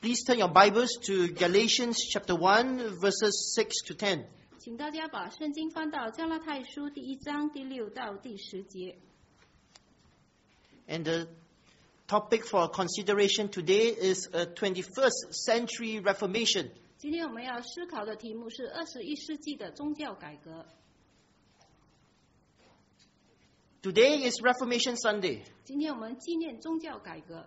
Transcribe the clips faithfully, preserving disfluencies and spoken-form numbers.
Please turn your Bibles to Galatians chapter one, verses six to ten. 请大家把圣经翻到加拉太书第一章第六到第十节。 And the topic for consideration today is a twenty-first century Reformation. 今天我们要思考的题目是二十一世纪的宗教改革。 Today is Reformation Sunday. 今天我们纪念宗教改革。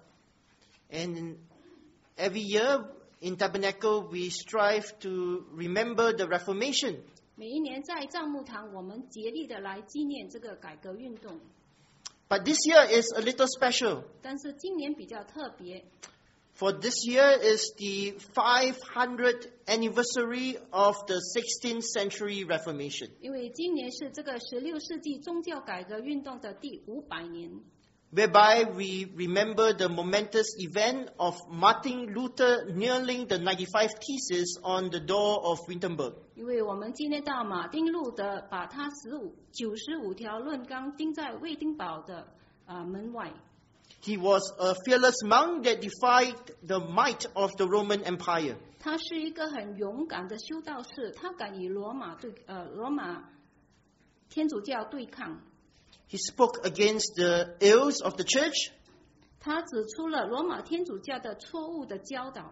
And every year in Tabernacle we strive to remember the Reformation. 每一年在帐幕堂，我们竭力的来纪念这个改革运动。 But this year is a little special. 但是今年比较特别， For this year is the five hundredth anniversary of the sixteenth century Reformation. 因为今年是这个十六世纪宗教改革运动的第五百年。 Whereby we remember the momentous event of Martin Luther nailing the ninety-five theses on the door of Wittenberg. 因为我们纪念到马丁路德把他十五九十五条论纲钉在魏丁堡的啊门外。 He was a fearless monk that defied the might of the Roman Empire. 他是一个很勇敢的修道士，他敢与罗马对呃罗马天主教对抗。 He spoke against the ills of the church. 他指出了罗马天主教的错误的教导。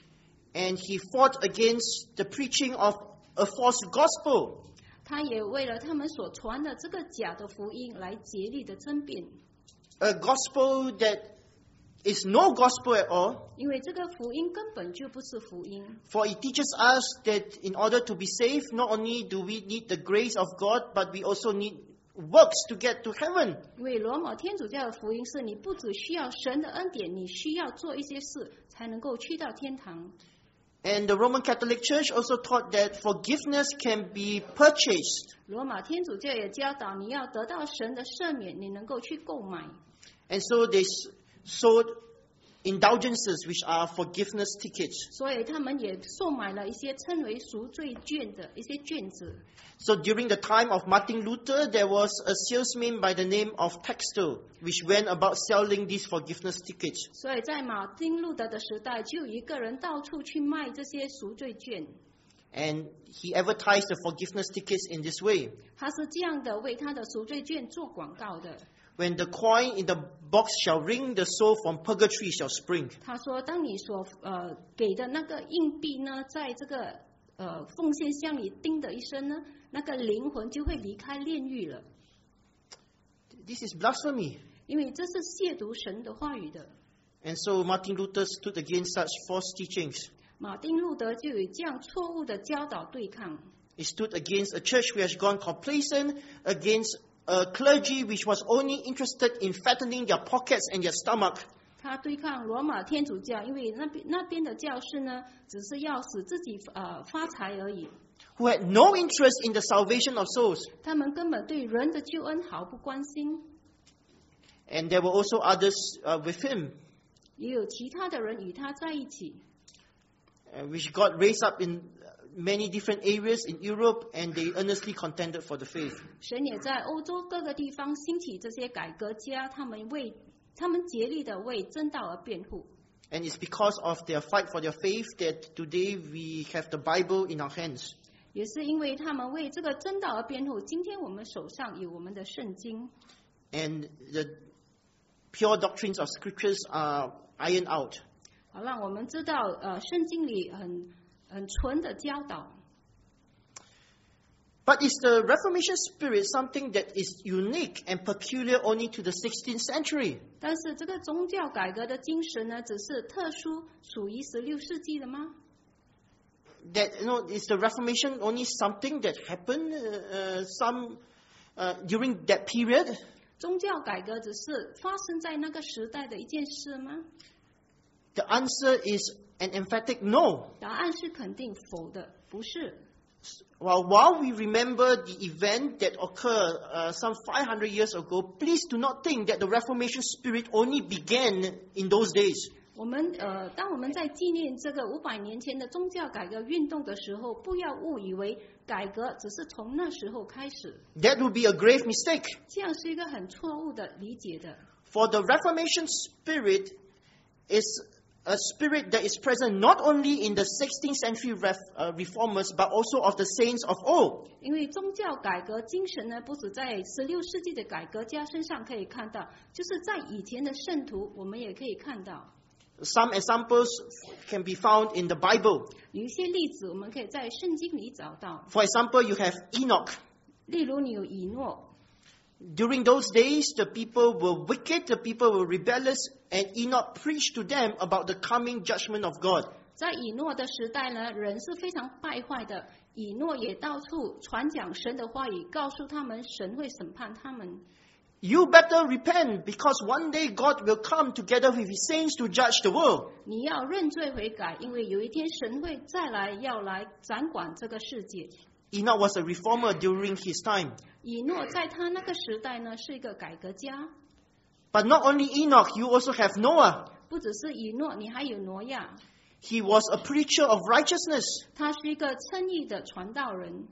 And he fought against the preaching of a false gospel. 他也为了他们所传的这个假的福音来竭力的争辩。 A gospel that is no gospel at all. 因为这个福音根本就不是福音。 For it teaches us that in order to be saved, not only do we need the grace of God, but we also need works to get to heaven. 因为罗马天主教的福音是你不只需要神的恩典，你需要做一些事才能够去到天堂。 And the Roman Catholic Church also taught that forgiveness can be purchased. 罗马天主教也教导你要得到神的赦免，你能够去购买。 And so they sold indulgences, which are forgiveness tickets. 所以他们也售买了一些称为赎罪券的一些卷子。 So during the time of Martin Luther, there was a salesman by the name of Textor, which went about selling these forgiveness tickets. 所以在马丁路德的时代，就有一个人到处去卖这些赎罪券。 And he advertised the forgiveness tickets in this way. 他是这样的为他的赎罪券做广告的。 When the coin in the box shall ring, the soul from purgatory shall spring. 他说：“当你所呃给的那个硬币呢，在这个呃奉献箱里叮的一声呢，那个灵魂就会离开炼狱了。 This is blasphemy. 因为这是亵渎神的话语的。 And so Martin Luther stood against such false teachings. 马丁路德就与这样错误的教导对抗。 He stood against a church which has gone complacent, against a clergy which was only interested in fattening their pockets and their stomach. 他对抗罗马天主教，因为那边那边的教士呢，只是要使自己呃发财而已。 Who had no interest in the salvation of souls. 他们根本对人的救恩毫不关心。 And there were also others uh, with him, 也有其他的人与他在一起。 uh, which got raised up in many different areas in Europe, and they earnestly contended for the faith. 神也在欧洲各个地方兴起这些改革家，他们为他们竭力的为真道而辩护。 And it's because of their fight for their faith that today we have the Bible in our hands. 也是因为他们为这个真道而辩护，今天我们手上有我们的圣经， And the pure doctrines of scriptures are ironed out. 好让我们知道，呃，圣经里很很纯的教导。 But is the Reformation spirit something that is unique and peculiar only to the sixteenth century? 但是这个宗教改革的精神呢，只是特殊属于十六世纪的吗？ That you know, is the Reformation only something that happened uh, some uh, during that period? 宗教改革只是发生在那个时代的一件事吗？ The answer is an emphatic no. 答案是肯定否的，不是。 Well, while we remember the event that occurred uh, some five hundred years ago, please do not think that the Reformation spirit only began in those days. 我们呃，当我们在纪念这个五百年前的宗教改革运动的时候，不要误以为改革只是从那时候开始， That would be a grave mistake. 这样是一个很错误的理解的。 For the Reformation spirit is a spirit that is present not only in the sixteenth century ref, uh, reformers, but also of the saints of old. 因为宗教改革精神呢，不止在十六世纪的改革家身上可以看到，就是在以前的圣徒，我们也可以看到。 Some examples can be found in the Bible. 有一些例子，我们可以在圣经里找到。 For example, you have Enoch. 例如，你有以诺。 During those days, the people were wicked, the people were rebellious, and Enoch preached to them about the coming judgment of God. 在以诺的时代呢，人是非常败坏的。以诺也到处传讲神的话语，告诉他们神会审判他们。 You better repent, because one day God will come together with His saints to judge the world. 你要认罪悔改，因为有一天神会再来，要来掌管这个世界。 Enoch was a reformer during his time. 以诺在他那个时代呢，是一个改革家。 But not only Enoch, you also have Noah. 不只是以诺，你还有挪亚。 He was a preacher of righteousness. 他是一个称义的传道人。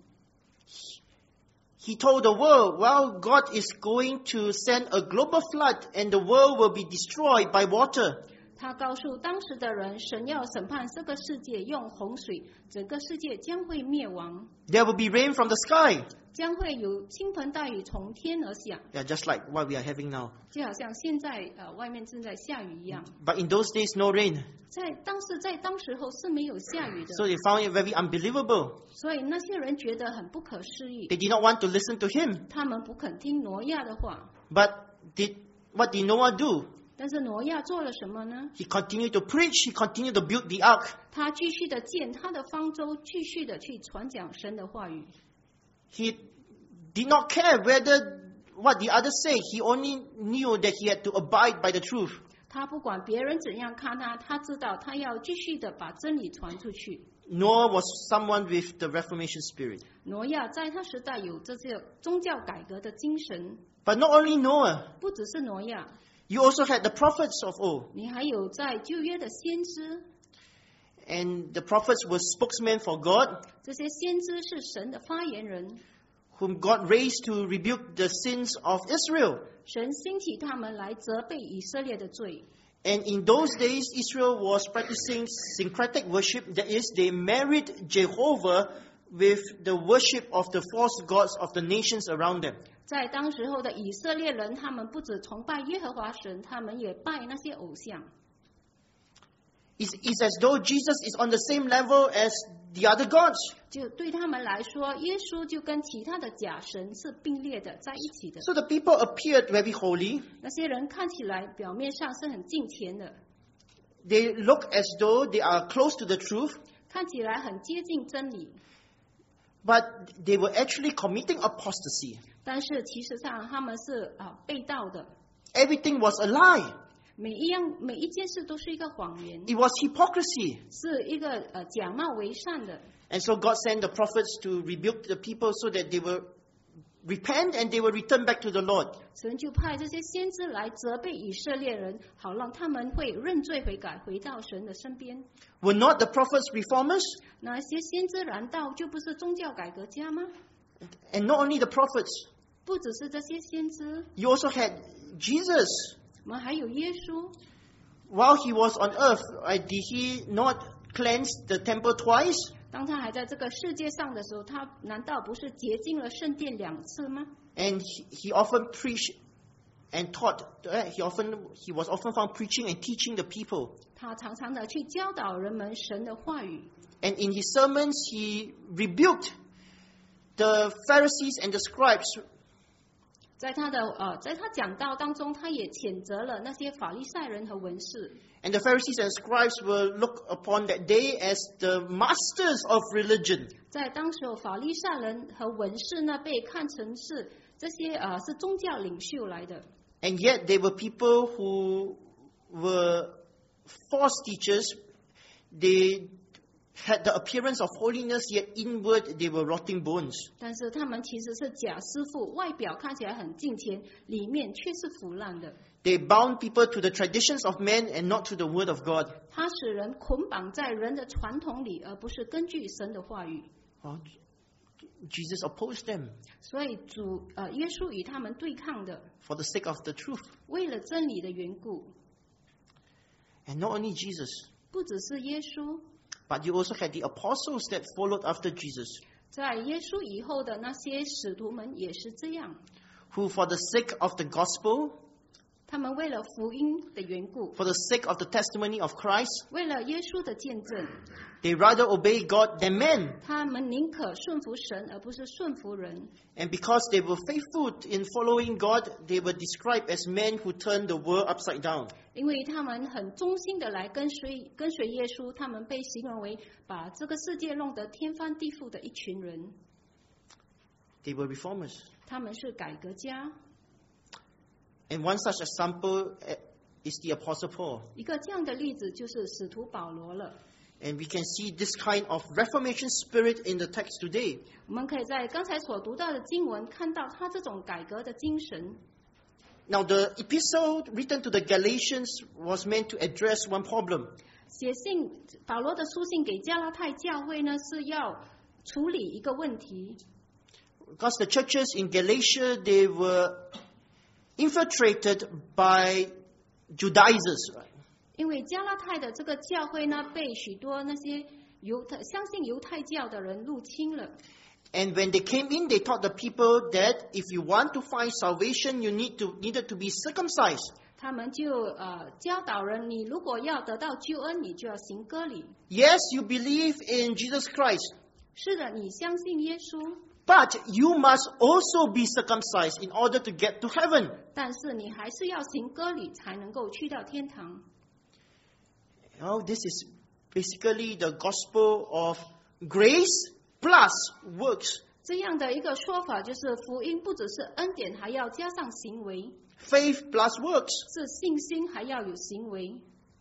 He told the world, well, God is going to send a global flood and the world will be destroyed by water. 他告诉当时的人，神要审判这个世界，用洪水，整个世界将会灭亡。 There will be rain from the sky. 将会有倾盆大雨从天而下。 Yeah, just like what we are having now. 就好像现在呃外面正在下雨一样。 But in those days, no rain. 在当时在当时候是没有下雨的。 So they found it very unbelievable. 所以那些人觉得很不可思议。 They did not want to listen to him. 他们不肯听挪亚的话。 But did, what did Noah do? 但是挪亚做了什么呢？ He continued to preach. He continued to build the ark. 他继续的建他的方舟，继续的去传讲神的话语。 He did not care whether what the others say. He only knew that he had to abide by the truth. 他不管别人怎样看他，他知道他要继续的把真理传出去。 Noah was someone with the Reformation spirit. 挪亚在他时代有这些宗教改革的精神。 But not only Noah. 不只是挪亚。 You also had the prophets of old. 你还有在旧约的先知。 And the prophets were spokesmen for God. 这些先知是神的发言人。 Whom God raised to rebuke the sins of Israel. 神兴起他们来责备以色列的罪。 And in those days, Israel was practicing syncretic worship. That is, they married Jehovah with the worship of the false gods of the nations around them. 在当时候的以色列人，他们不只崇拜耶和华神，他们也拜那些偶像。 It's, it's as though Jesus is on the same level as the other gods. 就对他们来说，耶稣就跟其他的假神是并列的，在一起的。 So the people appeared very holy. 那些人看起来表面上是很敬虔的， They look as though they are close to the truth. 看起来很接近真理， But they were actually committing apostasy. 但是其实上他们是啊背道的。 Everything was a lie. 每一样每一件事都是一个谎言， It was hypocrisy. 是一个呃假冒为善的。 And so God sent the prophets to rebuke the people so that they will repent and they will return back to the Lord. 神就派这些先知来责备以色列人，好让他们会认罪悔改，回到神的身边。 Were not the prophets reformers? 那些先知难道就不是宗教改革家吗？ And not only the prophets, 不只是这些先知， you also had Jesus. 我们还有耶稣。 While he was on earth, uh, did he not cleanse the temple twice? 当他还在这个世界上的时候，他难道不是洁净了圣殿两次吗？ And he, he often preached and taught. Uh, he often he was often found preaching and teaching the people. 他常常的去教导人们神的话语。 And in his sermons, he rebuked the Pharisees and the scribes. 在他的呃，在他讲道当中，他也谴责了那些法利赛人和文士。 And the Pharisees and scribes were looked upon that day as the masters of religion. 在当时候，法利赛人和文士呢，被看成是这些呃是宗教领袖来的。 And yet they were people who were false teachers. They had the appearance of holiness, yet inward they were rotting bones. 但是他们其实是假师傅，外表看起来很敬虔，里面却是腐烂的。 They bound people to the traditions of men and not to the word of God. 他使人捆绑在人的传统里，而不是根据神的话语。 Oh, Jesus opposed them 所以主呃耶稣与他们对抗的， for the sake of the truth. 为了真理的缘故。 And not only Jesus, 不只是耶稣， but you also had the apostles that followed after Jesus, 在耶稣以后的那些使徒们也是这样， who for the sake of the gospel, 他们为了福音的缘故， for the sake of the testimony of Christ, 为了耶稣的见证， they rather obey God than men. 他们宁可顺服神，而不是顺服人。 And because they were faithful in following God, they were described as men who turned the world upside down. 因为他们很忠心的来跟随跟随耶稣，他们被形容为把这个世界弄得天翻地覆的一群人。 They were reformers. 他们是改革家。 And one such example uh, is the Apostle Paul. 一个这样的例子就是使徒保罗了。 And we can see this kind of Reformation spirit in the text today. 我们可以在刚才所读到的经文看到他这种改革的精神。 Now, the epistle written to the Galatians was meant to address one problem. 写信保罗的书信给加拉太教会呢，是要处理一个问题。 Because the churches in Galatia, they were infiltrated by Judaizers. 因为加拉太的这个教会呢，被许多那些犹太相信犹太教的人入侵了。 And when they came in, they taught the people that if you want to find salvation, you need to needed to be circumcised. 他们就呃教导人，你如果要得到救恩，你就要行割礼。 Yes, you believe in Jesus Christ, 是的，你相信耶稣， but you must also be circumcised in order to get to heaven. 但是你还是要行割礼才能够去到天堂。 Oh, this is basically the gospel of grace plus works. 这样的一个说法就是福音不只是恩典，还要加上行为， Faith plus works. 是信心还要有行为。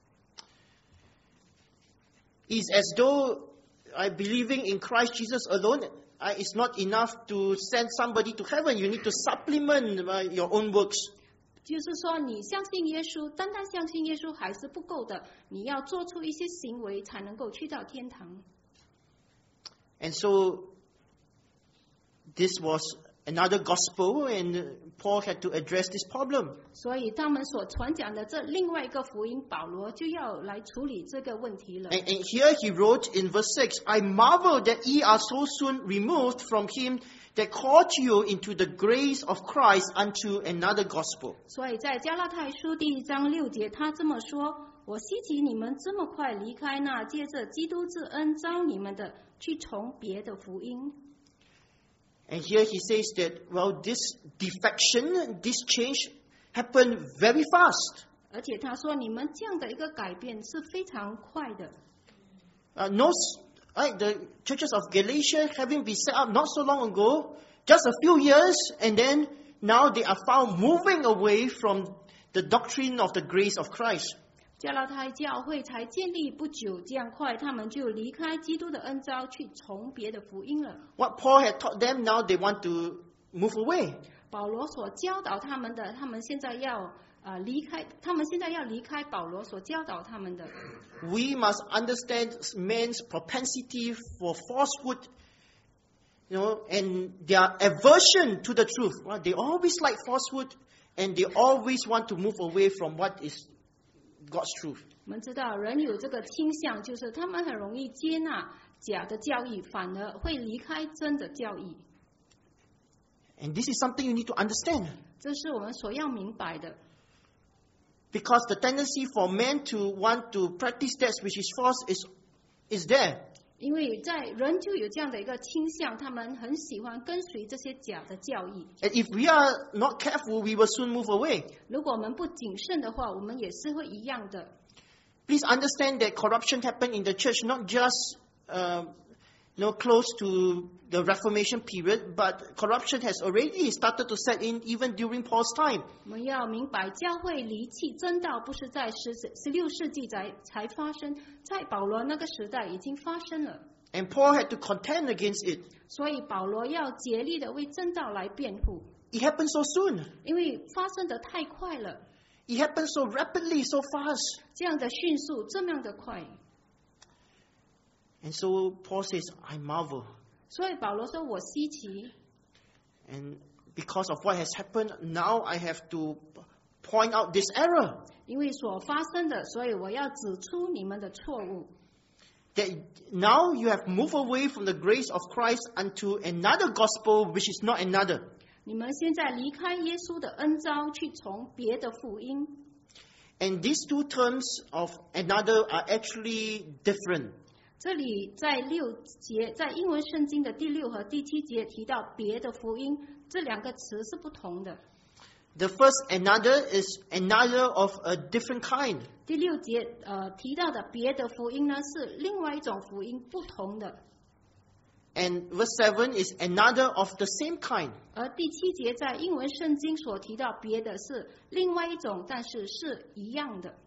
It's as though I believing in Christ Jesus alone uh, is not enough to send somebody to heaven. You need to supplement uh, your own works. 就是说，你相信耶稣，单单相信耶稣还是不够的，你要做出一些行为，才能够去到天堂。 And so this was another gospel, and Paul had to address this problem. 所以他们所传讲的这另外一个福音，保罗就要来处理这个问题了。 And, and here he wrote in verse six, I marvel that ye are so soon removed from him that called you into the grace of Christ unto another gospel. 所以在加拉太书第一章六节，他这么说：“我希奇你们这么快离开那借着基督之恩招你们的，去从别的福音。” And here he says that, well, this defection, this change happened very fast. 而且他说，你们这样的一个改变是非常快的。 Uh, no, right, the churches of Galatia having been set up not so long ago, just a few years, and then now they are found moving away from the doctrine of the grace of Christ. 加拉太教会才建立不久，这样快，他们就离开基督的恩召，去从别的福音了。 What Paul had taught them, now they want to move away. 保罗所教导他们的，他们现在要呃离开，他们现在要离开保罗所教导他们的。 We must understand man's propensity for falsehood, you know, and their aversion to the truth. Right? They always like falsehood, and they always want to move away from what is God's truth. 我们知道人有这个倾向，就是他们很容易接纳假的教义，反而会离开真的教义。 And this is something you need to understand. 这是我们所要明白的。 Because the tendency for men to want to practice that which is false is, is there. 因为在人就有这样的一个倾向，他们很喜欢跟随这些假的教义。 And if we are not careful, we will soon move away. 如果我们不谨慎的话，我们也是会一样的。 Please understand that corruption happened in the church not just uh, you know, close to the Reformation period, but corruption has already started to set in even during Paul's time. 我们要明白，教会离弃真道不是在十十六世纪才才发生，在保罗那个时代已经发生了。 And Paul had to contend against it. 所以保罗要竭力的为真道来辩护， It happened so soon. 因为发生的太快了， It happened so rapidly, so fast. 这样的迅速，这么样的快。 And so Paul says, I marvel. 所以保罗说：“我稀奇， And because of what has happened, now I have to point out this error. 因为所发生的，所以我要指出你们的错误。 That now you have moved away from the grace of Christ unto another gospel which is not another. 你们现在离开耶稣的恩召，去从别的福音。 And these two terms of another are actually different. 这里在六节，在英文圣经的第六和第七节提到别的福音，这两个词是不同的。 The first another is another of a different kind. 第六节呃提到的别的福音呢，是另外一种福音，不同的。 And verse seven is another of the same kind. 而第七节在英文圣经所提到别的是另外一种，但是是一样的。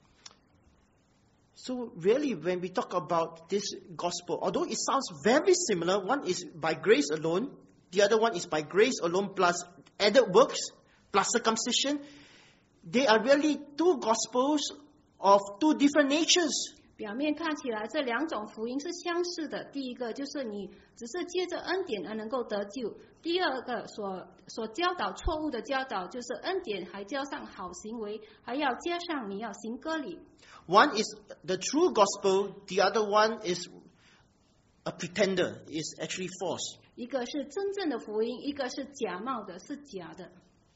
So really when we talk about this gospel, although it sounds very similar, one is by grace alone, the other one is by grace alone plus added works, plus circumcision, they are really two gospels of two different natures. 表面看起来这两种福音是相似的，第一个就是你只是借着恩典而能够得救，第二个所所教导错误的教导就是恩典还加上好行为，还要加上你要行割礼。 One is the true gospel, the other one is a pretender, is actually false. 一个是真正的福音，一个是假冒的，是假的。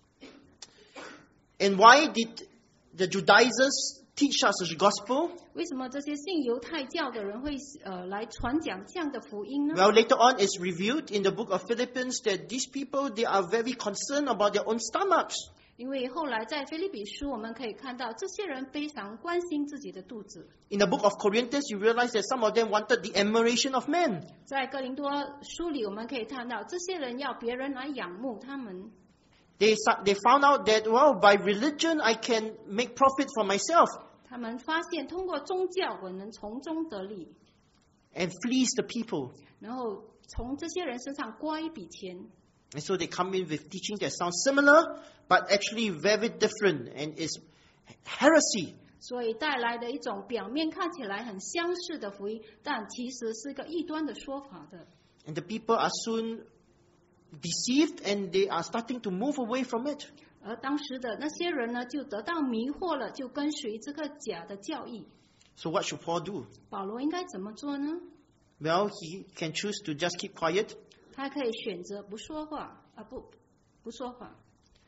And why did the Judaizers teach us the gospel? 为什么这些信犹太教的人会呃来传讲这样的福音呢？ Well, later on it's revealed in the book of Philippians that these people, they are very concerned about their own stomachs. 因为后来在腓立比书我们可以看到，这些人非常关心自己的肚子。 In the book of Corinthians, you realize that some of them wanted the admiration of men. 在哥林多书里我们可以看到，这些人要别人来仰慕他们。 They, they found out that, well, by religion I can make profit for myself. 他们发现通过宗教我能从中得利。 And fleece the people. 然后从这些人身上刮一笔钱。 And so they come in with teaching that sounds similar, but actually very different and is heresy. 所以带来的一种表面看起来很相似的福音，但其实是个异端的说法的。 And the people are soon deceived and they are starting to move away from it. 而当时的那些人呢，就得到迷惑了，就跟随这个假的教义。 So what should Paul do? 保罗应该怎么做呢？ Well, he can choose to just keep quiet. 他可以选择不说话，啊不，不说话。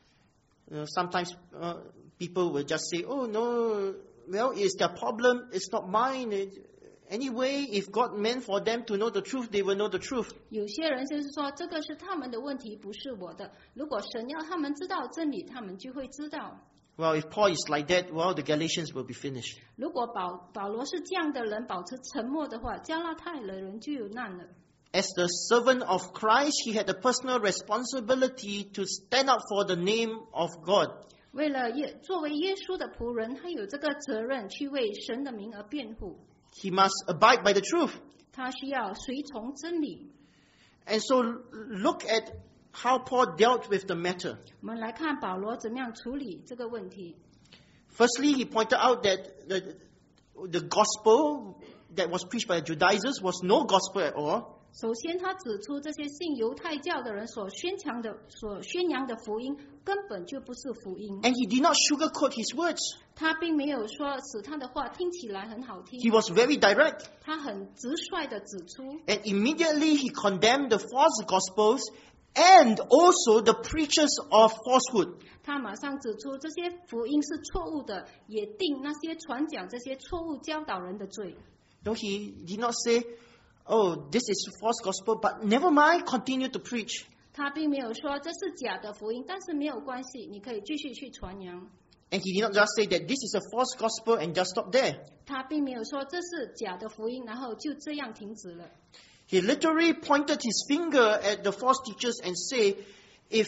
Uh, sometimes uh, people will just say, oh no, well, it's their problem, it's not mine. It, anyway, if God meant for them to know the truth, they will know the truth. 有些人就是说，这个是他们的问题，不是我的。如果神要他们知道真理，他们就会知道。 Well, if Paul is like that, well, the Galatians will be finished. 如果保保罗是这样的人，保持沉默的话，加拉太的人就有难了。 As the servant of Christ, he had a personal responsibility to stand up for the name of God. 为了耶，作为耶稣的仆人，他有这个责任去为神的名而辩护。 He must abide by the truth. 他需要随从真理。 And so look at how Paul dealt with the matter. 我们来看保罗怎么样处理这个问题。 Firstly, he pointed out that the, the gospel that was preached by the Judaizers was no gospel at all. 首先，他指出这些信犹太教的人所宣强的、所宣扬的福音根本就不是福音。 And he did not sugarcoat his words. 他并没有说使他的话听起来很好听。 He was very direct. 他很直率的指出。 And immediately he condemned the false gospels and also the preachers of falsehood. 他马上指出这些福音是错误的，也定那些传讲这些错误教导人的罪。 No, he did not say, oh, this is false gospel, but never mind, continue to preach. 他并没有说这是假的福音，但是没有关系，你可以继续去传扬。 And he did not just say that this is a false gospel and just stop there. 他并没有说这是假的福音，然后就这样停止了。 He literally pointed his finger at the false teachers and say, if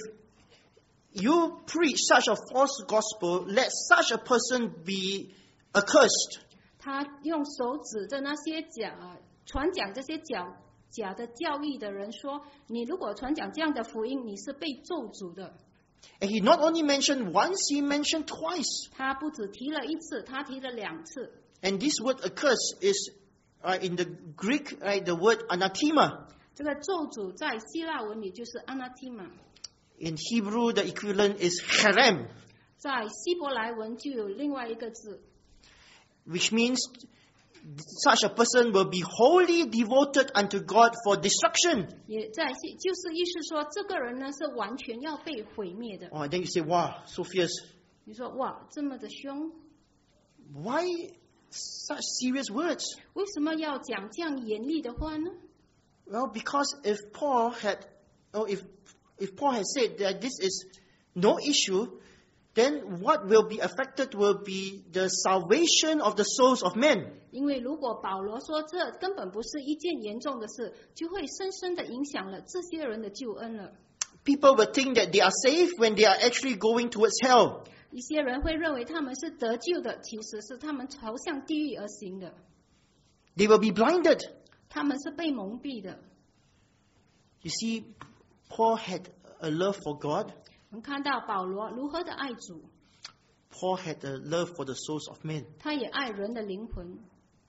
you preach such a false gospel, let such a person be accursed. 他用手指着那些假传讲这些假假的教义的人说：“你如果传讲这样的福音，你是被咒诅的。” And he not only mentioned once, he mentioned twice. 他不只提了一次，他提了两次。 And this word accursed is uh, in the Greek, right, the word anathema. 这个咒诅在希腊文里就是 anathema。 In Hebrew, the equivalent is cherem. 在希伯来文就有另外一个字， which means such a person will be wholly devoted unto God for destruction. 也在就是意思说，这个人呢是完全要被毁灭的。 Oh, then you say, wow, so fierce. 你说哇，这么的凶， Why such serious words? 为什么要讲这样严厉的话呢？ Well, because if Paul had, oh, if if Paul had said that this is no issue, then what will be affected will be the salvation of the souls of men. 因为如果保罗说这根本不是一件严重的事，就会深深的影响了这些人的救恩了。 People will think that they are safe when they are actually going towards hell. 一些人会认为他们是得救的，其实是他们朝向地狱而行的， They will be blinded. 他们是被蒙蔽的。 You see, Paul had a love for God. 我们看到保罗如何的爱主， Paul had a love for the souls of men. 他也爱人的灵魂。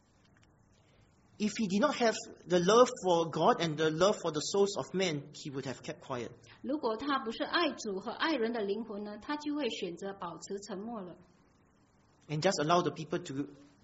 If he did not have the love for God and the love for the souls of men, he would have kept quiet. 如果他不是爱主和爱人的灵魂呢，他就会选择保持沉默了， And just allow the people to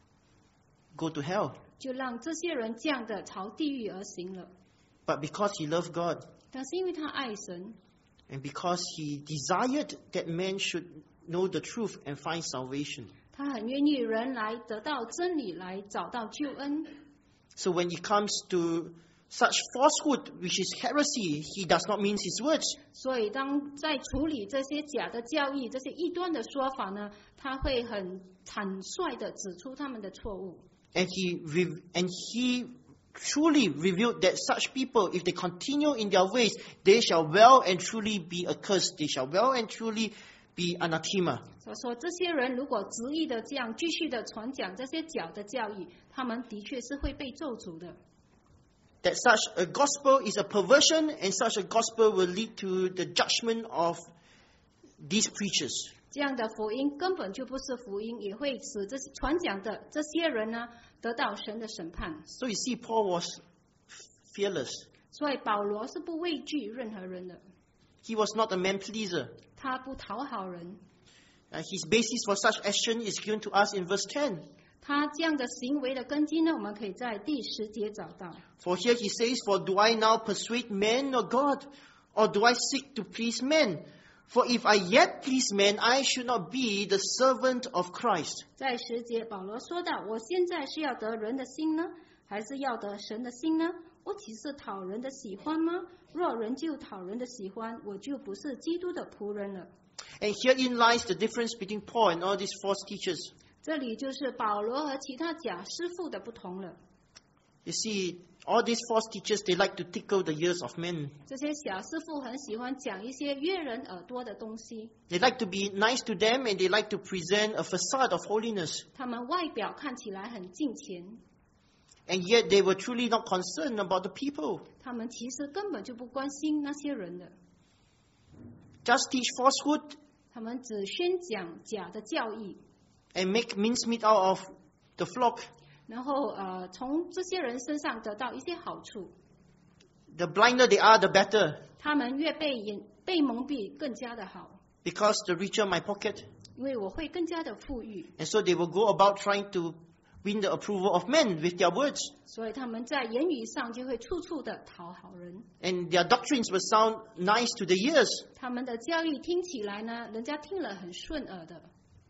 go to hell. 就让这些人这样的朝地狱而行了。 But because he loved God, 但是因为他爱神， and because he desired that men should know the truth and find salvation. 他很愿意人来得到真理，来找到救恩。 So when it comes to such falsehood, which is heresy, he does not mince his words. 所以当在处理这些假的教义、这些异端的说法呢，他会很坦率的指出他们的错误。 And he re- and he truly revealed that such people, if they continue in their ways, they shall well and truly be accursed. They shall well and truly be anathema. 所以说，这些人如果执意的这样继续的传讲这些假的教义，他们的确是会被咒诅的。 That such a gospel is a perversion, and such a gospel will lead to the judgment of these preachers. 这样的福音根本就不是福音，也会使这传讲的这些人呢得到神的审判。 So you see, Paul was fearless. 所以保罗是不畏惧任何人的， He was not a man pleaser. 他不讨好人。 Uh, his basis for such action is given to us in verse ten. 他这样的行为的根基呢，我们可以在第十节找到。 For here he says, For do I now persuade men or God? Or do I seek to please men? For if I yet please men, I should not be the servant of Christ. 在十节，保罗说到：“我现在是要得人的心呢，还是要得神的心呢？我岂是讨人的喜欢吗？若人就讨人的喜欢，我就不是基督的仆人了。” And herein lies the difference between Paul and all these false teachers. 这里就是保罗和其他假师傅的不同了。 You see, all these false teachers, they like to tickle the ears of men. 这些小师傅很喜欢讲一些悦人耳朵的东西， They like to be nice to them, and they like to present a facade of holiness. 他们外表看起来很敬虔， And yet they were truly not concerned about the people. 他们其实根本就不关心那些人的， Just teach falsehood 他们只宣讲假的教义， and make mincemeat out of the flock. 然后呃，从这些人身上得到一些好处。 The blinder they are, the better. 他们越被眼被蒙蔽，更加的好， Because the richer my pocket. 因为我会更加的富裕， And so they will go about trying to win the approval of men with their words. 所以他们在言语上就会处处的讨好人。 And their doctrines will sound nice to the ears. 他们的教义听起来呢，人家听了很顺耳的。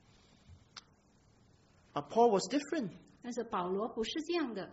But Paul was different. 但是保罗不是这样的。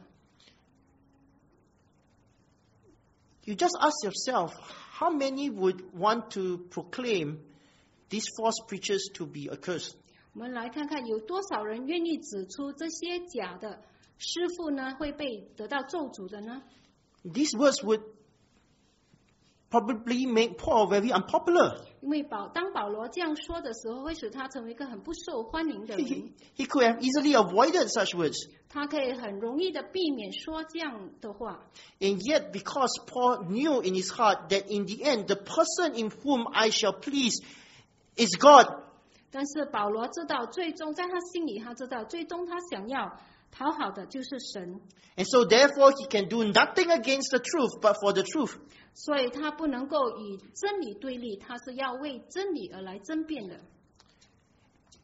You just ask yourself, how many would want to proclaim these false preachers to be accursed? 我们来看看有多少人愿意指出这些假的师傅呢会被得到咒诅的呢？ These words would probably make Paul very unpopular. 因为保当保罗这样说的时候，会使他成为一个很不受欢迎的 He, 人。 he could have easily avoided such words. 他可以很容易的避免说这样的话。 And yet, because Paul knew in his heart that in the end, the person in whom I shall please is God. 但是保罗知道，最终在他心里，他知道最终他想要讨好的就是神， And so therefore he can do nothing against the truth, but for the truth. 所以他不能够与真理对立，他是要为真理而来争辩的。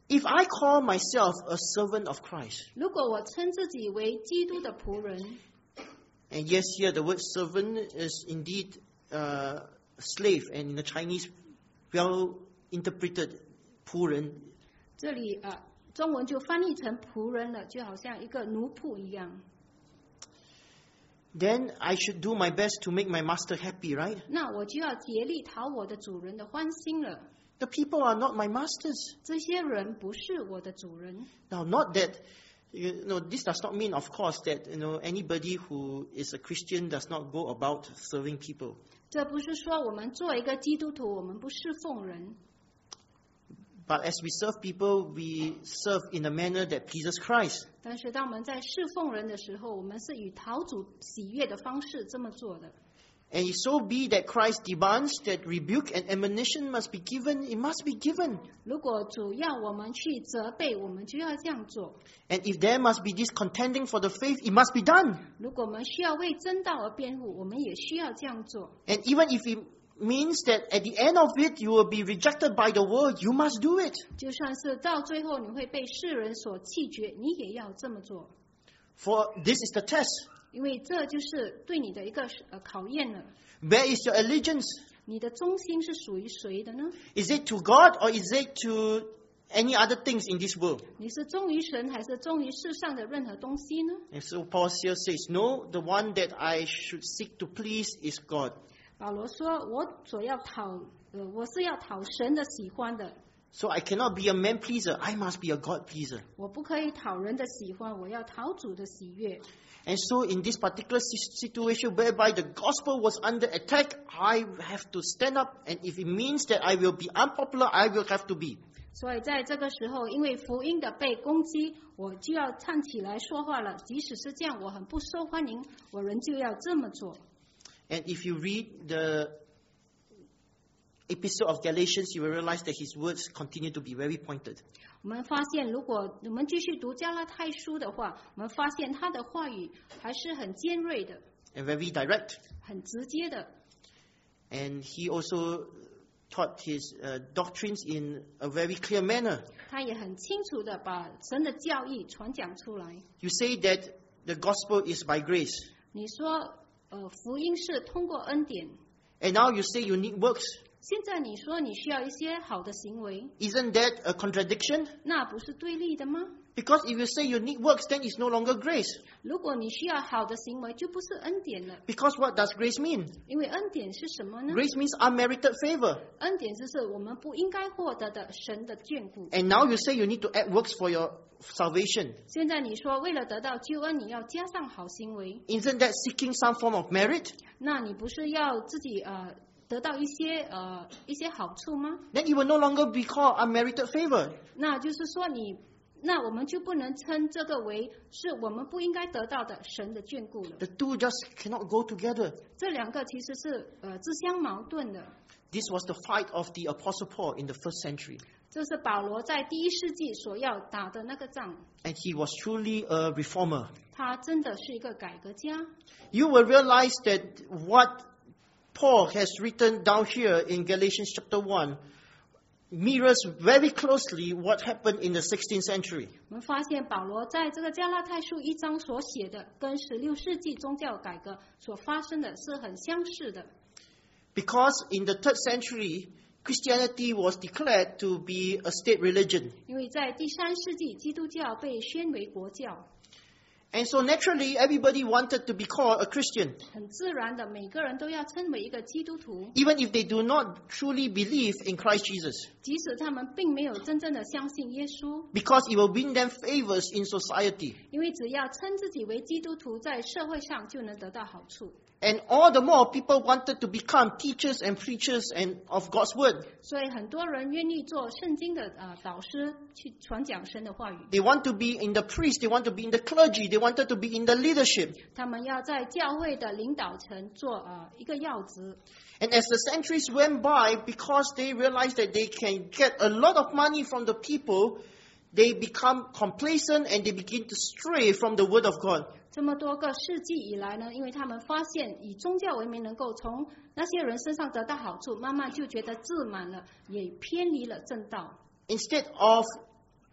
If I call myself a servant of Christ, 如果我称自己为基督的仆人， and yes, here the word servant is indeed uh, slave, and in the Chinese, well interpreted, 仆人. 这里呃中文就翻译成仆人了，就好像一个奴仆一样。 Then I should do my best to make my master happy, right? 那我就要竭力讨我的主人的欢心了。 The people are not my masters. 这些人不是我的主人。 Now, not that, you know, this does not mean, of course, that, you know, anybody who is a Christian does not go about serving people. 这不是说我们做一个基督徒，我们不侍奉人。 But as we serve people, we serve in a manner that pleases Christ. 但是当我们在侍奉人的时候，我们是以讨主喜悦的方式这么做的。 And if so be that Christ demands that rebuke and admonition must be given, it must be given. 如果主要我们去责备，我们就要这样做。 And if there must be this contending for the faith, it must be done. 如果我们需要为真道而辩护，我们也需要这样做。 And even if it means that at the end of it, you will be rejected by the world, you must do it. 就算是到最后你会被世人所弃绝，你也要这么做， For this is the test. 因为这就是对你的一个呃考验了。 Where is your allegiance? 你的忠心是属于谁的呢？ Is it to God or is it to any other things in this world? 你是忠于神，还是忠于世上的任何东西呢？ And so Paul here says, no, the one that I should seek to please is God. 保罗说：“我所要讨，呃，我是要讨神的喜欢的， So I cannot be a man pleaser. I must be a God pleaser. 我不可以讨人的喜欢，我要讨主的喜悦。” And so in this particular situation whereby the gospel was under attack, I have to stand up. And if it means that I will be unpopular, I will have to be. 所以在这个时候，因为福音的被攻击，我就要站起来说话了。即使是这样，我很不受欢迎，我仍旧要这么做。 And if you read the episode of Galatians, you will realize that his words continue to be very pointed. 我们发现，如果我们继续读加拉太书的话，我们发现他的话语还是很尖锐的， And very direct. 很直接的。 And he also taught his uh, doctrines in a very clear manner. 他也很清楚的把神的教义传讲出来。 You say that the gospel is by grace. 你说，呃，福音是通过恩典。 And now you say you need works. 现在你说你需要一些好的行为， Isn't that a contradiction? 那不是对立的吗？ Because if you say you need works, then it's no longer grace. 如果你需要好的行为，就不是恩典了。 Because what does grace mean? 因为恩典是什么呢？ Grace means unmerited favor. 恩典就是我们不应该获得的神的眷顾。 And now you say you need to add works for your salvation. 现在你说为了得到救恩，你要加上好行为， Isn't that seeking some form of merit? 那你不是要自己呃得到一些呃一些好处吗？ Then it will no longer be called unmerited favor. 那就是说你，那我们就不能称这个为是我们不应该得到的神的眷顾了。 The two just cannot go together. 这两个其实是呃自相矛盾的。 This was the fight of the Apostle Paul in the first century. 这是保罗在第一世纪所要打的那个仗， And he was truly a reformer. 他真的是一个改革家。 You will realize that what Paul has written down here in Galatians chapter one mirrors very closely what happened in the sixteenth century. 我们发现保罗在这个加拉太书一章所写的，跟十六世纪宗教改革所发生的是很相似的。 Because in the third century, Christianity was declared to be a state religion. 因为在第三世纪，基督教被宣为国教， And so naturally, everybody wanted to be called a Christian, 很自然的，每个人都要称为一个基督徒， even if they do not truly believe in Christ Jesus, 即使他们并没有真正的相信耶稣， because it will bring them favors in society. 因为只要称自己为基督徒，在社会上就能得到好处。 And all the more, people wanted to become teachers and preachers and of God's word. 所以很多人愿意做圣经的呃导师，去传讲神的话语。 They want to be in the priest, they want to be in the clergy, they wanted to be in the leadership. 他们要在教会的领导层做呃一个要职。 And as the centuries went by, because they realized that they can get a lot of money from the people, they become complacent and they begin to stray from the word of God. 这么多个世纪以来呢，因为他们发现以宗教为名能够从那些人身上得到好处，慢慢就觉得自满了，也偏离了正道。 Instead of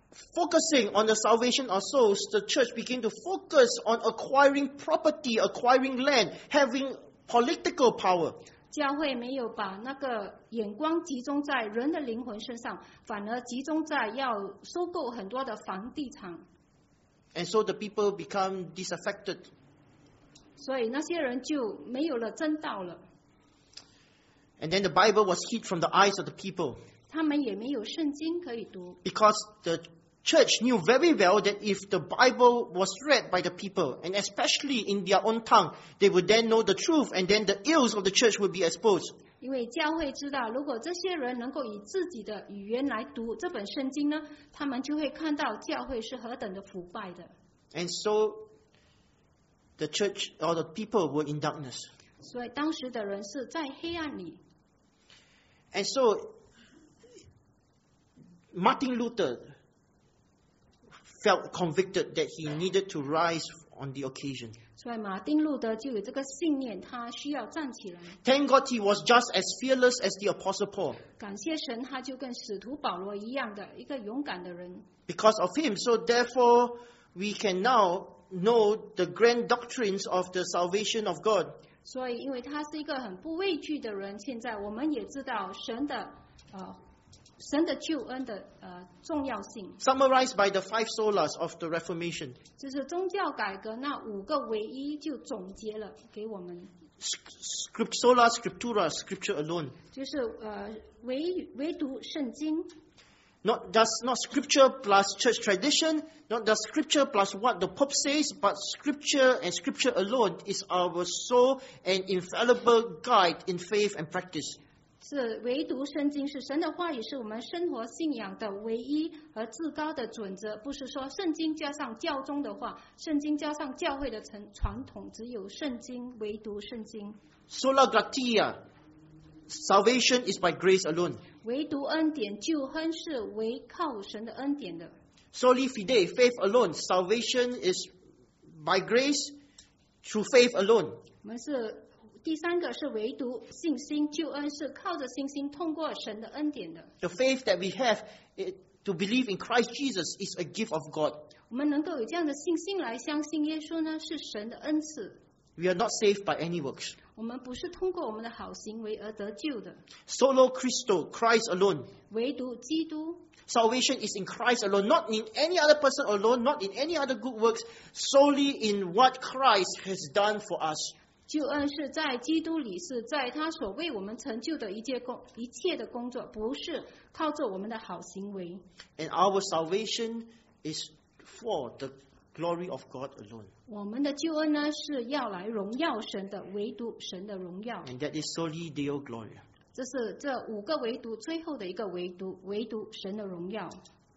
focusing on the salvation of souls, the church began to focus on acquiring property, acquiring land, having political power. 教会没有把那个眼光集中在人的灵魂身上，反而集中在要收购很多的房地产。 And so the people become disaffected. 所以那些人就没有了真道了。 And then the Bible was hid from the eyes of the people. 他们也没有圣经可以读。 Because the church knew very well that if the Bible was read by the people, and especially in their own tongue, they would then know the truth, and then the ills of the church would be exposed. 因为教会知道，如果这些人能够以自己的语言来读这本圣经呢，他们就会看到教会是何等的腐败的。 And so the church or the people were in darkness. 所以当时的人是在黑暗里。 And so Martin Luther felt convicted that he needed to rise on the occasion. 所以马丁路德就有这个信念，他需要站起来。 Thank God he was just as fearless as the Apostle Paul. 感谢神，他就跟使徒保罗一样的一个勇敢的人。 Because of him, so therefore we can now know the grand doctrines of the salvation of God. 所以，因为他是一个很不畏惧的人，现在我们也知道神的呃神的救恩的呃重要性。 Summarized by the five solas of the Reformation. 就是宗教改革那五个唯一就总结了给我们。 Script, sola scriptura, scripture alone. 就是呃唯唯独圣经。 Not just not scripture plus church tradition, not just scripture plus what the Pope says, but scripture and scripture alone is our sole and infallible guide in faith and practice. 是唯独圣经，是神的话语，是我们生活信仰的唯一和至高的准则。不是说圣经加上教宗的话，圣经加上教会的传统，只有圣经，唯独圣经。 Sola gratia, salvation is by grace alone. 唯独恩典，救恩是唯靠神的恩典的。 Soli fide, faith alone. Salvation is by grace through faith alone. 我们是第三个是唯独信心，救恩是靠着信心通过神的恩典的。 The faith that we have to believe in Christ Jesus is a gift of God. 我们能够有这样的信心来相信耶稣呢，是神的恩赐。 We are not saved by any works. 我们不是通过我们的好行为而得救的。 Solo Christo, Christ alone. 唯独基督。 Salvation is in Christ alone, not in any other person alone, not in any other good works, solely in what Christ has done for us. 救恩是在基督里，是在他所为我们成就的一切工一切的工作，不是靠着我们的好行为。 And our salvation is for the glory of God alone. 我们的救恩呢，是要来荣耀神的，唯独神的荣耀。 And that is soli Deo gloria. 这是这五个唯独最后的一个唯独，唯独神的荣耀。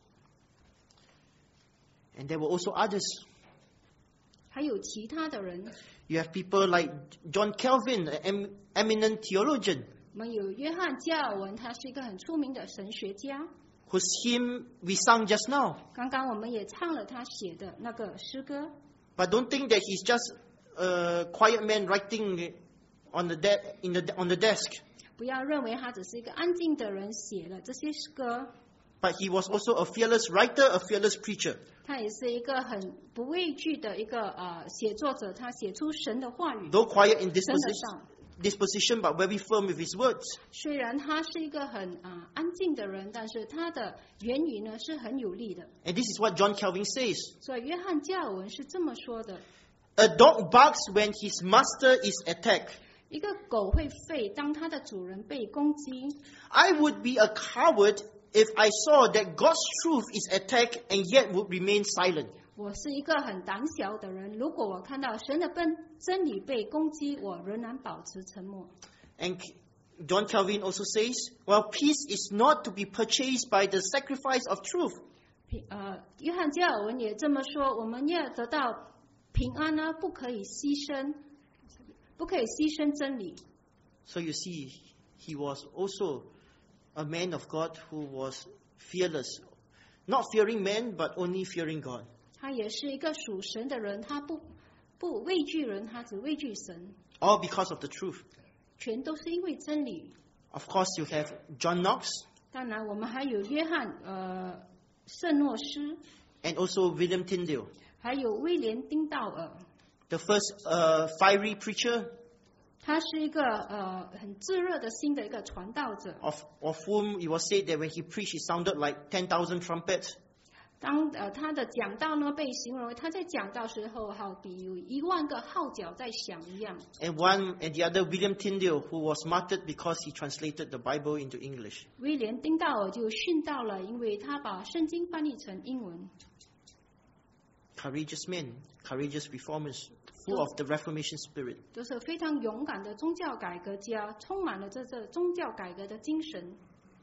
And there were also others. 还有其他的人。 You have people like John Calvin, an eminent theologian. 我们有约翰加尔文，他是一个很出名的神学家。 Whose hymn we sung just now. 刚刚我们也唱了他写的那个诗歌。 But don't think that he's just a quiet man writing on the de- in the on the desk. 不要认为他只是一个安静的人写了这些诗歌。 But he was also a fearless writer, a fearless preacher. 他也是一个很不畏惧的一个呃写作者，他写出神的话语。 Though quiet in 真的上。 disposition, but very firm with his words. 虽然他是一个很啊、呃、安静的人，但是他的言语呢是很有力的。 And this is what John Calvin says. 所以约翰加尔文是这么说的 ：A dog barks when his master is attacked. 一个狗会吠，当它的主人被攻击。 I would be a coward if I saw that God's truth is attacked and yet would remain silent. 我是一个很胆小的人，如果我看到神的真真理被攻击，我仍然保持沉默。 And John Calvin also says, well, peace is not to be purchased by the sacrifice of truth. 呃，约翰加尔文也这么说，我们要得到平安呢，不可以牺牲，不可以牺牲真理。 So you see, he was also a man of God who was fearless, not fearing men, but only fearing God. 他也是一个属神的人，他不不畏惧人，他只畏惧神。 All because of the truth. 全都是因为真理。 Of course, you have John Knox. 当然，我们还有约翰呃圣诺斯， and also William Tyndale, 还有威廉丁道尔。 the first uh, fiery preacher 他是一个呃很炙热的心的一个传道者。 of, of whom it was said that when he preached, it sounded like ten thousand trumpets. 当呃他的讲道呢被形容为他在讲道时候好比有一万个号角在响一样。 And one and the other, William Tyndale, who was martyred because he translated the Bible into English. 威廉丁道尔就殉道了，因为他把圣经翻译成英文。 Courageous men, courageous reformers, full of the Reformation spirit. 都是非常勇敢的宗教改革家，充满了这这宗教改革的精神。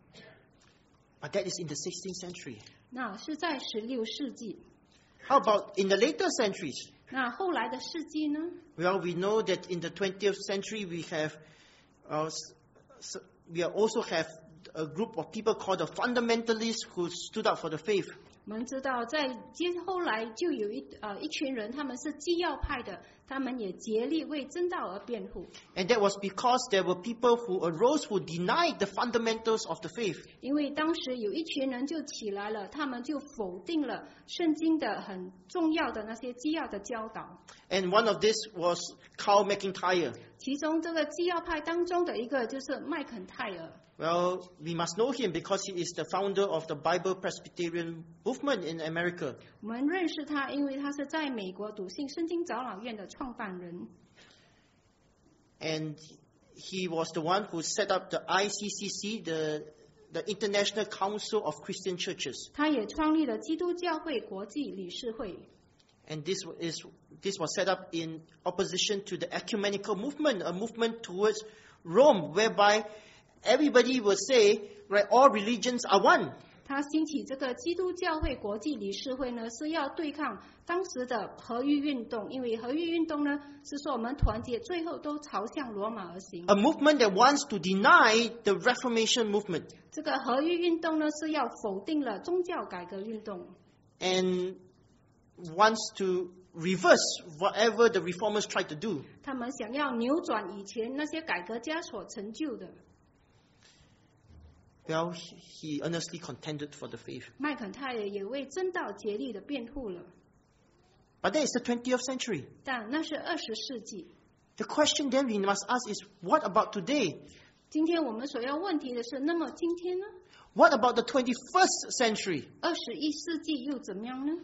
But that is in the sixteenth century. 那是在十六世纪。 How about in the later centuries? 那后来的世纪呢？ Well, we know that in the twentieth century we have, uh, s- s- we also have a group of people called the fundamentalists who stood up for the faith. 我们知道，在接后来就有一呃一群人，他们是基要派的，他们也竭力为真道而辩护。 And that was because there were people who arose who denied the fundamentals of the faith. 因为当时有一群人就起来了，他们就否定了圣经的很重要的那些基要的教导。 And one of this was Carl McIntyre. 其中这个基要派当中的一个就是麦肯泰尔。 Well, we must know him because he is the founder of the Bible Presbyterian movement in America. 我们认识他，因为他是在美国笃信圣经长老院的创办人。 And he was the one who set up the I C C C, the, the International Council of Christian Churches. 他也创立了基督教会国际理事会。 And this is this was set up in opposition to the ecumenical movement, a movement towards Rome, whereby everybody will say, right, all religions are one. 他兴起这个基督教会国际理事会呢，是要对抗当时的合一运动，因为合一运动呢是说我们团结，最后都朝向罗马而行。 A movement that wants to deny the Reformation movement 这个合一运动呢是要否定了宗教改革运动， and wants to reverse whatever the reformers tried to do. 他们想要扭转以前那些改革家所成就的。 Well, he earnestly contended for the faith. 麦肯泰尔也为真道竭力的辩护了， But that is the twentieth century. 但那是二十世纪。 The question then we must ask is, what about today? 今天我们所要问题的是，那么今天呢？ What about the twenty-first century? 二十一世纪又怎么样呢？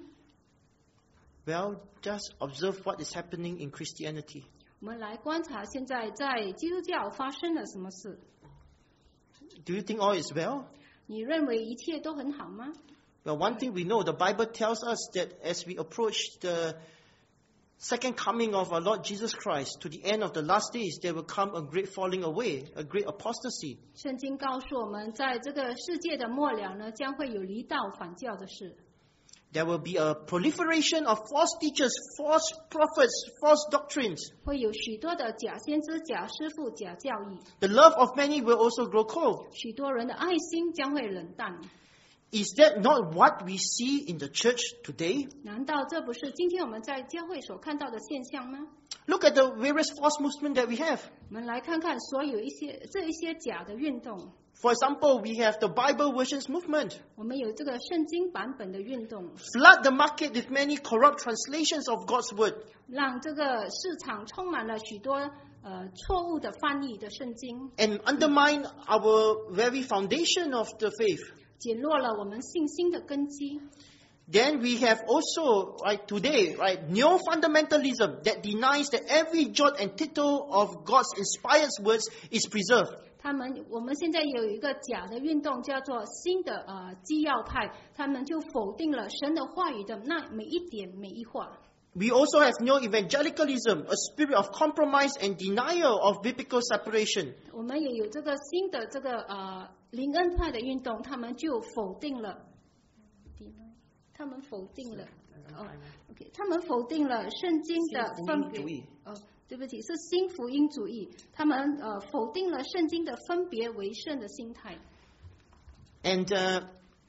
Well, just observe what is happening in Christianity. 我们来观察现在在基督教发生了什么事。 Do you think all is well? 你认为一切都很好吗？ Well, one thing we know, the Bible tells us that as we approach the second coming of our Lord Jesus Christ, to the end of the last days, there will come a great falling away, a great apostasy. 圣经告诉我们，在这个世界的末了呢，将会有离道反教的事。 There will be a proliferation of false teachers, false prophets, false doctrines. 会有许多的假先知、假师傅、假教义， The love of many will also grow cold. 许多人的爱心将会冷淡。 Is that not what we see in the church today? 难道这不是今天我们在教会所看到的现象吗？ Look at the various false movements that we have. 我们来看看所有一些这一些假的运动。 For example, we have the Bible versions movement. 我们有这个圣经版本的运动， Flood the market with many corrupt translations of God's word. 让这个市场充满了许多呃错误的翻译的圣经， And undermine our very foundation of the faith. 减弱了我们信心的根基。 Then we have also, right, today, right, neo-fundamentalism that denies that every jot and tittle of God's inspired words is preserved. 他们我们现在有一个假的运动，叫做新的呃基要派，他们就否定了神的话语的那每一点每一话。 We also have neo-evangelicalism, a spirit of compromise and denial of biblical separation. 我们也有这个新的这个呃灵恩派的运动，他们就否定了，他们否定了，哦 ，OK， 他们否定了圣经的分别。哦，对不起，是新福音主义，他们呃否定了圣经的分别为圣的心态。 And uh,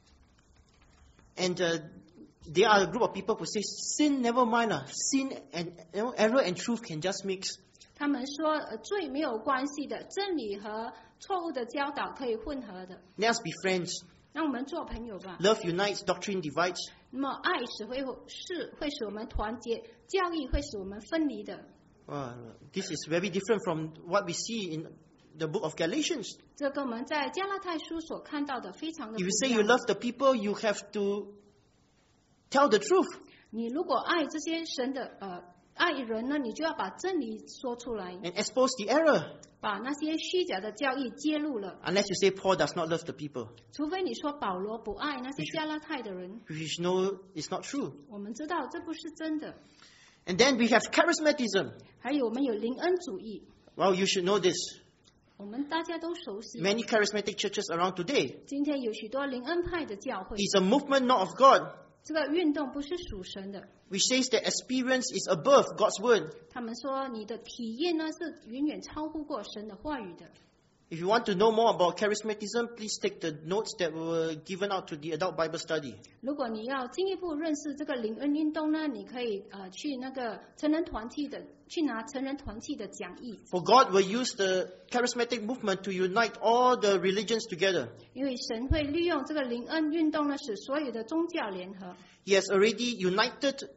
and uh, there are a group of people who say sin never mind lah. Sin and you know, error and truth can just mix. 他们说，呃，罪没有关系的，真理和错误的教导可以混合的。 Let us be friends. 让我们做朋友吧。 Love unites, doctrine divides. 那么爱是会是会使我们团结，教义会使我们分离的。 Uh, this is very different from what we see in the book of Galatians. 这跟我们在加拉太书所看到的非常的 If 不 you say 一 you 样。 love the people, you have to tell the truth. 你如果爱这些神的呃爱人呢，你就要把真理说出来， And expose the error. 把那些虚假的教义揭露了。 Unless you say Paul does not love the people, 除非你说保罗不爱那些加拉太的人， which you know is not true. 我们知道这不是真的。 And then we have charismatism. 还有我们有灵恩主义， Well, you should know this. 我们大家都熟悉。 Many charismatic churches around today. 今天有许多灵恩派的教会， It's a movement not of God, 这个运动不是属神的。 which says that experience is above God's word. 他们说你的体验呢是远远超乎过神的话语的。 If you want to know more about charismatism, please take the notes that were given out to the adult Bible study. 如果你要进一步认识这个灵恩运动呢，你可以呃去那个成人团体的去拿成人团体的讲义， For God will use the charismatic movement to unite all the religions together. 因为神会利用这个灵恩运动呢，使所有的宗教联合。 He has already united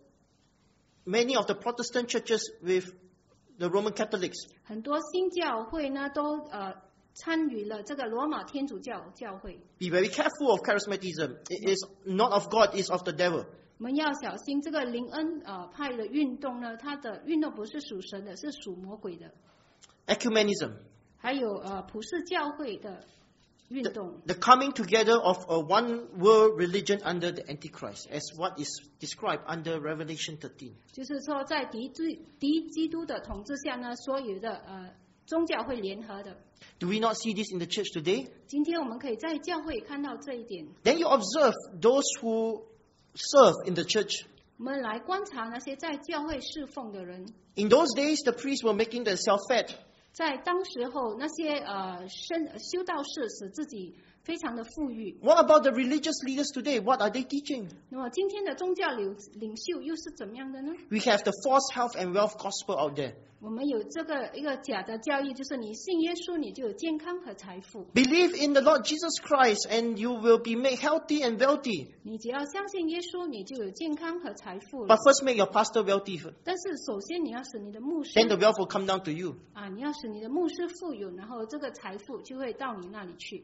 many of the Protestant churches with the Roman Catholics. 很多新教会呢都呃参与了这个罗马天主教教会。 Be very careful of charismatism. It is not of God, it is of the devil. 我们要小心这个灵恩呃派的运动呢，它的运动不是属神的，是属魔鬼的。 Ecumenism. 还有呃普世教会的运动， The coming together of a one world religion under the Antichrist, as what is described under Revelation thirteen. 就是说在敌基敌基督的统治下呢，所有的呃宗教会联合的。 Do we not see this in the church today? 今天我们可以在教会看到这一点。 Then you observe those who serve in the church. 我们来观察那些在教会侍奉的人， In those days, the priests were making themselves fat. 在当时候那些呃生修道士使自己非常的富裕。 What about the religious leaders today? What are they teaching? 那么今天的宗教领领袖又是怎么样的呢？ We have the false health and wealth gospel out there. 我们有这个一个假的教义，就是你信耶稣，你就有健康和财富。 Believe in the Lord Jesus Christ and you will be made healthy and wealthy. 你只要相信耶稣，你就有健康和财富 But 了。 first make your pastor wealthy. 但是首先你要使你的牧师 Then the wealth will come down to you. 啊，你要使你的牧师富有，然后这个财富就会到你那里去。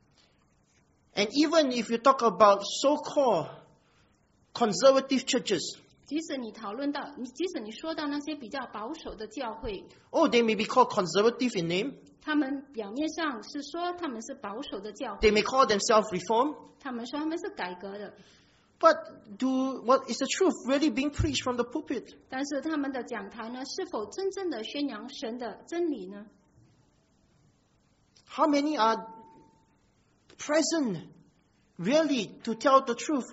And even if you talk about so-called conservative churches, 即使你讨论到，你即使你说到那些比较保守的教会， oh, they may be called conservative in name. 他们表面上是说他们是保守的教 They 会， may call themselves reform. 他们说他们是改革的， But do what is the truth really being preached from the pulpit? 但是他们的讲台呢，是否真正的宣扬神的真理呢？ How many are present really to tell the truth?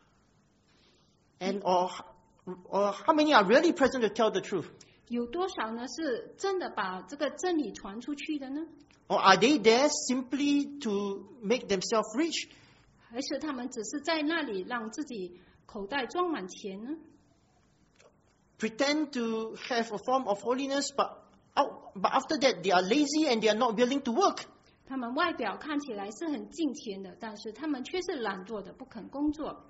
And or, or how many are really present to tell the truth? 有多少呢是真的把这个真理传出去的呢？ Or are they there simply to make themselves rich? 还是他们只是在那里让自己口袋装满钱呢？ Pretend to have a form of holiness, but, out, but after that they are lazy and they are not willing to work. 他们外表看起来是很敬虔的，但是他们却是懒惰的，不肯工作。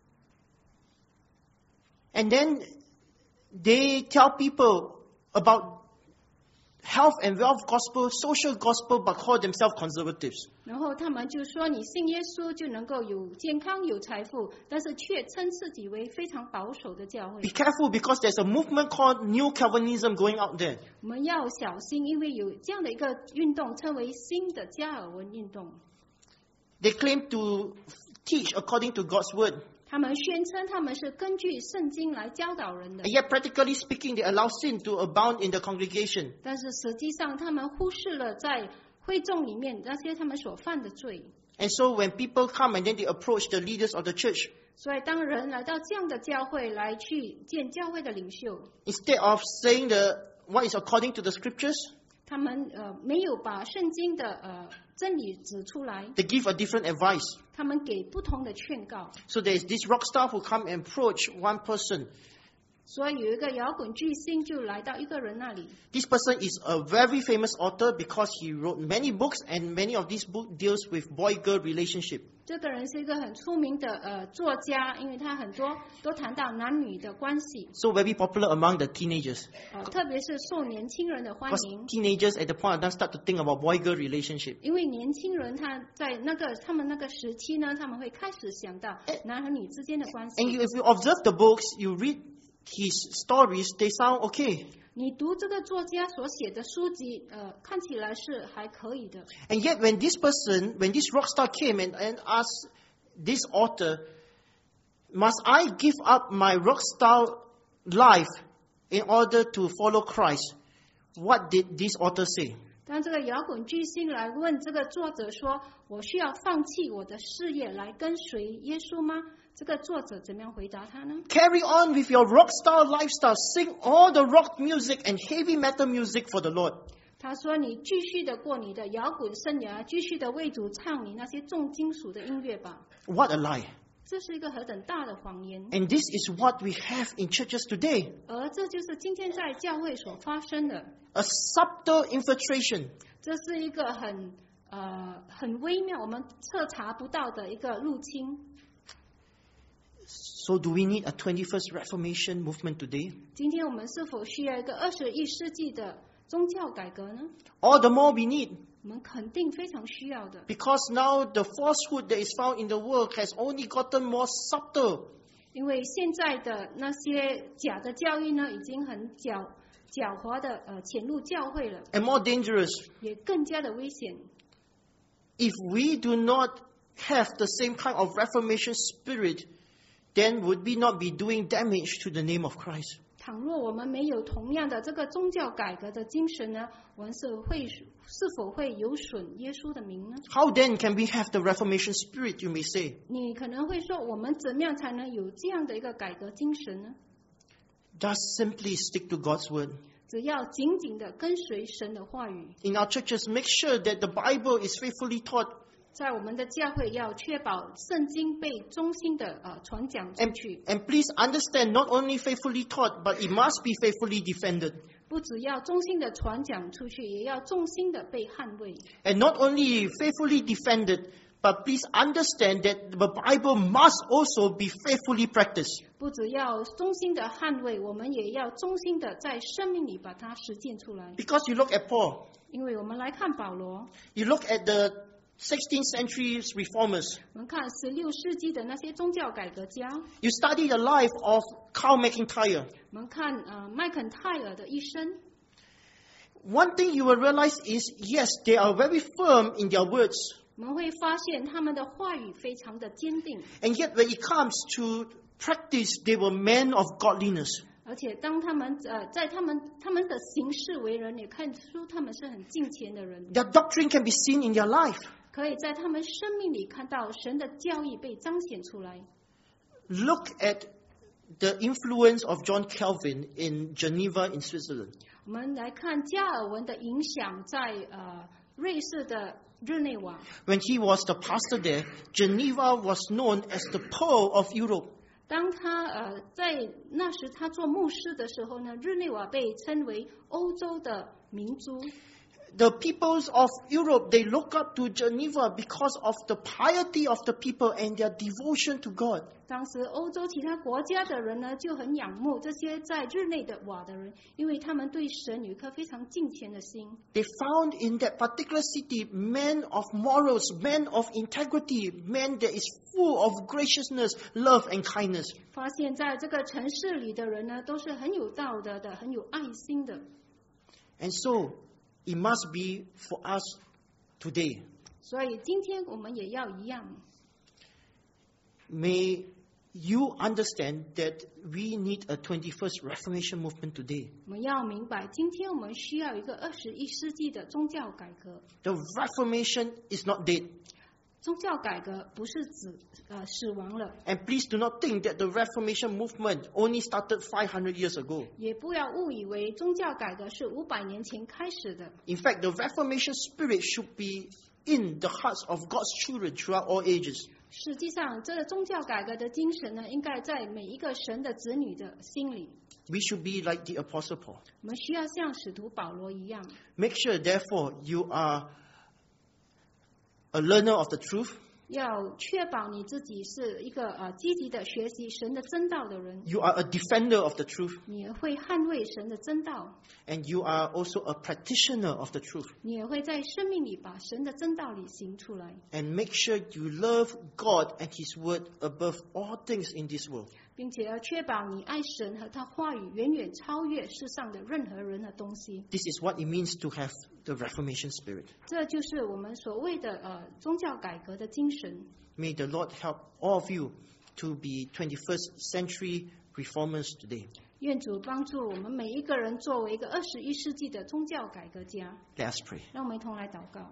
And then they tell people about health and wealth gospel, social gospel, but call themselves conservatives. 然后他们就说你信耶稣就能够有健康有财富，但是却称自己为非常保守的教会 Be。careful because there's a movement called New Calvinism going out there. 我们要小心，因为有这样的一个运动，称为新的加尔文运动。 They claim to teach according to God's word. 他们宣称他们是根据圣经来教导人的 And，yet practically speaking, they allow sin to abound in the congregation. 但是实际上他们忽视了在会众里面那些他们所犯的罪。 And so when people come and then they approach the leaders of the church, 所以当人来到这样的教会来去见教会的领袖， instead of saying the what is according to the scriptures, 他们呃没有把圣经的呃真理指出来， they give a different advice. 他们给不同的劝告。 So there is this rock star who come and approach one person 所以有一个摇滚巨星就来到一个人那里。 This person is a very famous author because he wrote many books, and many of these books deals with boy-girl relationship. 这个人是一个很出名的呃作家，因为他很多都谈到男女的关系。 So very popular among the teenagers. 呃，特别是受年轻人的欢 Because 迎。 teenagers at the point of time start to think about boy-girl relationship. 因为年轻人他在那个他们那个时期呢，他们会开始想到男和女之间的关系。 And you, if you observe the books, you read his stories, they sound okay. 你读这个作家所写的书籍，呃，看起来是还可以的。 And yet when this person, when this rock star came and, and asked this author, must I give up my rock star life in order to follow Christ? What did this author say? 当这个摇滚巨星来问这个作者说：“我需要放弃我的事业来跟随耶稣吗？”这个作者怎么样回答他呢？ Carry on with your rock star lifestyle. Sing all the rock music and heavy metal music for the Lord. 他说：“你继续的过你的摇滚生涯，继续的为主唱你那些重金属的音乐吧。” What a lie. 这是一个何等大的谎言！ And this is what we have in churches today. 而这就是今天在教会所发生的。 A subtle infiltration. 这是一个很呃很微妙，我们彻查不到的一个入侵。 So do we need a twenty-first Reformation movement today? 今天我们是否需要一个二十一世纪的宗教改革呢？ All the more we need. 我们肯定非常需要的。 Because now the falsehood that is found in the world has only gotten more subtle. 因为现在的那些假的教义呢，已经很狡狡猾的呃潜入教会了， And more dangerous. 也更加的危险。 If we do not have the same kind of Reformation spirit, then would we not be doing damage to the name of Christ? 倘若我们没有同样的这个宗教改革的精神呢，我们是会是否会有损耶稣的名呢？ How then can we have the Reformation spirit, you may say? 你可能会说，我们怎么样才能有这样的一个改革精神呢？ Just simply stick to God's word. 只要紧紧的跟随神的话语。 In our churches, make sure that the Bible is faithfully taught. 在我们的教会要确保圣经被忠心的呃传讲出 And, 去， and please understand, not only faithfully taught, but it must be faithfully defended. 不只要忠心的传讲出去，也要忠心的被捍卫。 And not only faithfully defended, but please understand that the Bible must also be faithfully practiced. 不只要忠心的捍卫，我们也要忠心的在生命里把它实践出来。 Because you look at Paul, 因为我们来看保罗， you look at the sixteenth century reformers, 我们看十六世纪的那些宗教改革家， you study the life of Carl McIntyre. 我们看呃麦肯泰尔的一生。 One thing you will realize is, yes, they are very firm in their words. 我们会发现他们的话语非常的坚定， And yet when it comes to practice, they were men of godliness. 而且当他们呃在他们他们的行事为人，也看出他们是很敬虔的人， Their doctrine can be seen in their life. 可以在他们生命里看到神的教义被彰显出来。 Look at the influence of John Calvin in Geneva in Switzerland. 我们来看加尔文的影响在呃瑞士的日内瓦。 When he was the pastor there, Geneva was known as the Pearl of Europe. 当他呃在那时他做牧师的时候呢，日内瓦被称为欧洲的明珠。 The peoples of Europe, they look up to Geneva because of the piety of the people and their devotion to God. 当时欧洲其他国家的人呢，就很仰慕这些在日内的瓦的人，因为他们对神有一颗非常敬虔的心。 They found in that particular city men of morals, men of integrity, men that is full of graciousness, love and kindness. 发现在这个城市里的人呢，都是很有道德的，很有爱心的。 And so, it must be for us today. 所以今天我们也要一样。 May you understand that we need a twenty-first Reformation movement today. 我们要明白，今天我们需要一个二十一世纪的宗教改革。 The Reformation is not dead. 宗教改革不是指呃死亡了， And please do not think that the Reformation movement only started five hundred years ago. 也不要误以为宗教改革是五百年前开始的。 In fact, the Reformation spirit should be in the hearts of God's children throughout all ages. 实际上，这个宗教改革的精神呢，应该在每一个神的子女的心里。 we should be like the Apostle Paul. 我们需要像使徒保罗一样， Make sure, therefore, you are a learner of the truth. 要确保你自己是一个呃积极的学习神的真道的人， You are a defender of the truth. 你也会捍卫神的真道， And you are also a practitioner of the truth. 你也会在生命里把神的真道里行出来， And make sure you love God and His Word above all things in this world. 并且要确保你爱神和他话语远远超越世上的任何人和东西。 This is what it means to have the Reformation spirit. 这就是我们所谓的呃宗教改革的精神。 May the Lord help all of you to be twenty-first century reformers today. 愿主帮助我们每一个人作为一个二十一世纪的宗教改革家。 Let us pray. 让我们一同来祷告。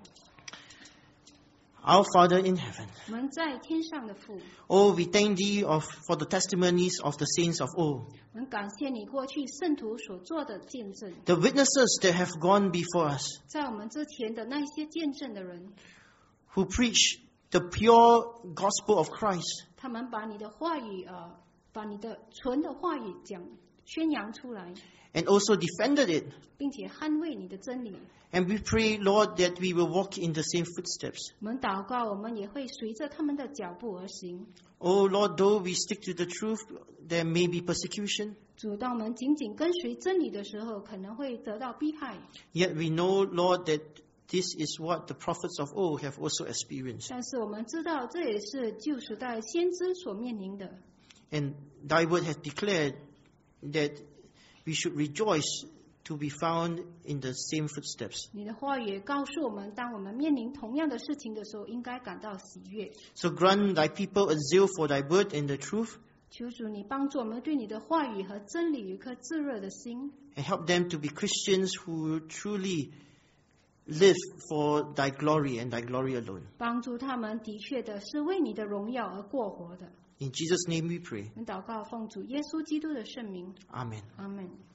Our Father in heaven, 我们在天上的父， oh, we thank Thee of, for the testimonies of the saints of old, 我们感谢你过去圣徒所做的见证， the witnesses that have gone before us, 在我们之前的那些见证的人， who preach the pure gospel of Christ, 他们把你的话语呃，把你的纯的话语讲宣扬出来， and also defended it. 并且捍卫你的真理。 And we pray, Lord, that we will walk in the same footsteps. 我们祷告，我们也会随着他们的脚步而行。 Oh, Lord, though we stick to the truth, there may be persecution. 主，当我们紧紧跟随真理的时候，可能会得到迫害。 Yet we know, Lord, that this is what the prophets of old have also experienced. 但是我们知道，这也是旧时代先知所面临的。 And Thy word has declared that we should rejoice to be found in the same footsteps. 你的话语也告诉我们，当我们面临同样的事情的时候，应该感到喜悦。 So grant Thy people a zeal for Thy word and the truth, 求主你帮助我们对你的话语和真理有一颗炙热的心， and help them to be Christians who truly live for Thy glory and Thy glory alone. 帮助他们的确的是为你的荣耀而过活的。 In Jesus' name we pray. 我们祷告，奉主耶稣基督的圣名， Amen. 阿门。